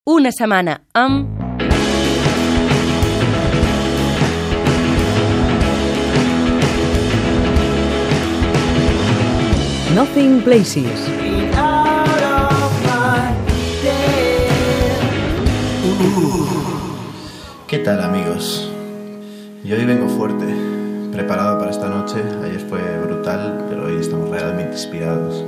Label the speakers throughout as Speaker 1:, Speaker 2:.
Speaker 1: Una setmana amb...
Speaker 2: Nothing Places.
Speaker 3: ¿Qué tal, amigos? Yo hoy vengo fuerte, preparado para esta noche. Ayer fue brutal, pero hoy estamos realmente inspirados.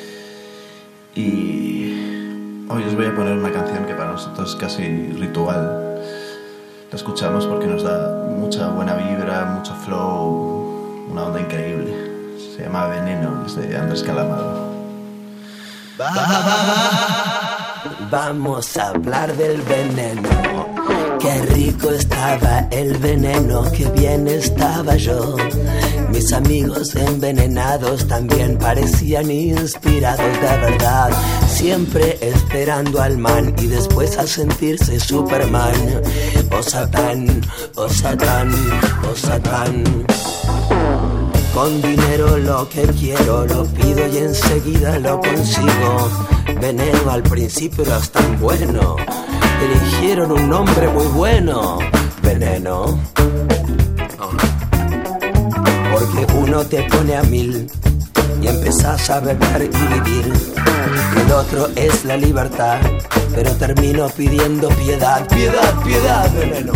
Speaker 3: Y hoy os voy a poner una canción que para nosotros es casi ritual. La escuchamos porque nos da mucha buena vibra, mucho flow, una onda increíble. Se llama Veneno, es de Andrés Calamaro.
Speaker 4: Vamos a hablar del veneno. Qué rico estaba el veneno, qué bien estaba yo. Mis amigos envenenados también parecían inspirados de verdad, siempre esperando al man y después a sentirse Superman. Oh Satán, oh Satán, oh Satán. Con dinero lo que quiero lo pido y enseguida lo consigo. Veneno al principio no es tan bueno, eligieron un nombre muy bueno. Veneno. Porque uno te pone a 1000 y empezás a beber y vivir. El otro es la libertad, pero termino pidiendo piedad. Piedad, piedad, veneno.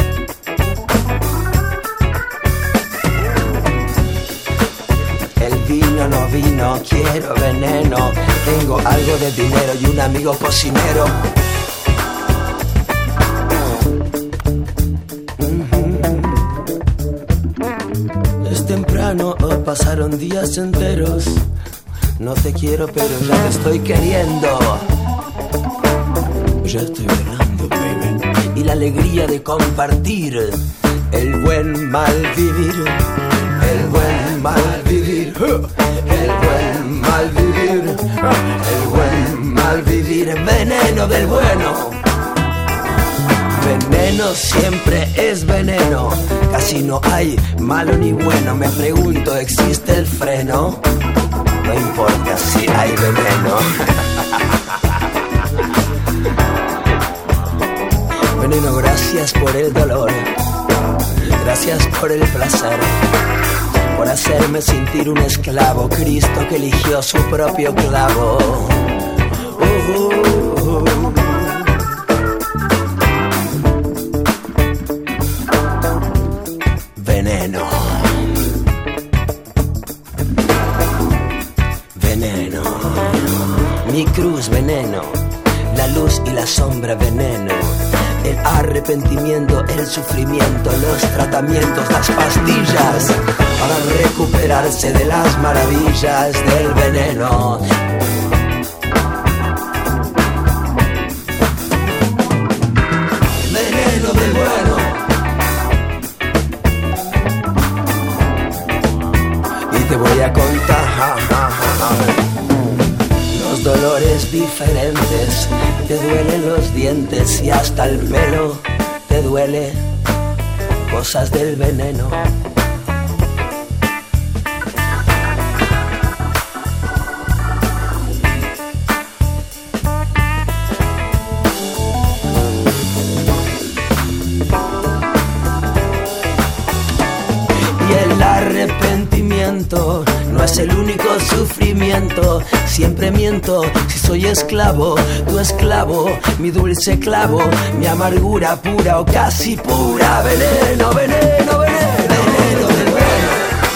Speaker 4: El vino no vino, quiero veneno. Tengo algo de dinero y un amigo cocinero. Es temprano, pasaron días enteros. No te quiero, pero ya te estoy queriendo. Ya estoy velando, baby. Y la alegría de compartir el buen mal vivir. El buen mal vivir. El buen mal vivir. El buen mal vivir. Veneno del bueno. Veneno siempre es veneno. Casi no hay malo ni bueno. Me pregunto, ¿existe el freno? No importa si hay veneno. Veneno, gracias por el dolor. Gracias por el placer. Por hacerme sentir un esclavo. Cristo que eligió su propio clavo. Veneno. Veneno. Mi cruz, veneno. La luz y la sombra, veneno. El arrepentimiento, el sufrimiento, los tratamientos, las pastillas para recuperarse de las maravillas del veneno. Veneno del bueno. Y te voy a contar los dolores diferentes. Te duelen los dientes y hasta el pelo te duele. Cosas del veneno. Y el arrepentimiento no es el único sufrimiento. Siempre miento si soy esclavo, tu esclavo, mi dulce clavo, mi amargura pura o casi pura. Veneno, veneno, veneno, veneno del bueno.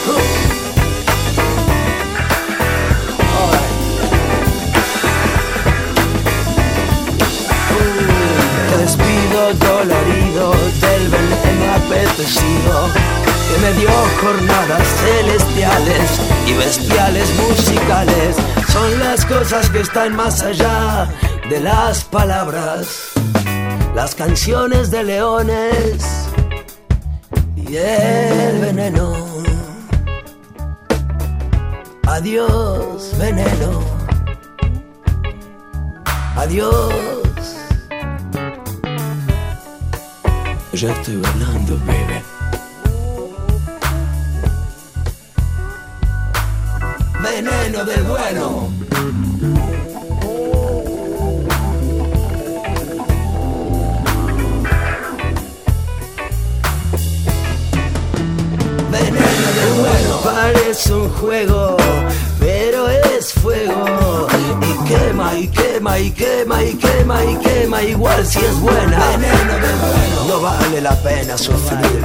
Speaker 4: Te despido dolorido del veneno apetecido que me dio jornadas celestiales y bestiales musicales. Son las cosas que están más allá de las palabras. Las canciones de leones y el veneno. Adiós, veneno. Adiós. Ya estoy bailando, baby. Veneno del bueno. juego, pero es fuego. Y quema, y quema, y quema, y quema, y quema. Igual si es buena, veneno del bueno. No vale la pena sufrir.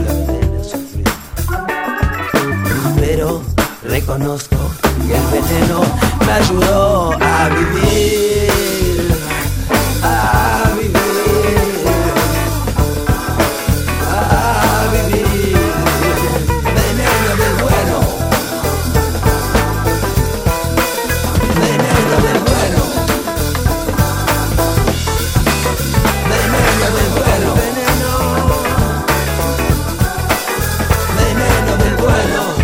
Speaker 4: Pero reconozco que el veneno me ayudó a vivir, a vivir, a vivir. Veneno del bueno, veneno del bueno, veneno del bueno, veneno del bueno.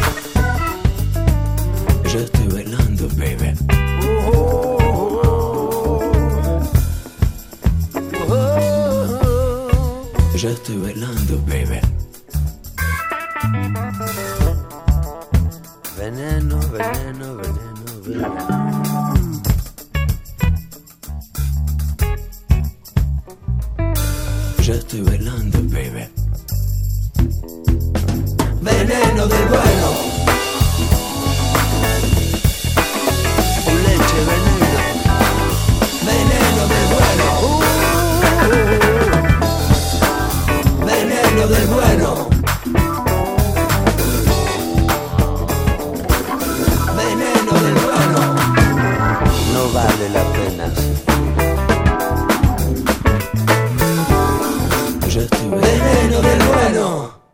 Speaker 4: Yo estoy bailando, baby. Yo estoy bailando, baby. Veneno, veneno, veneno, veneno.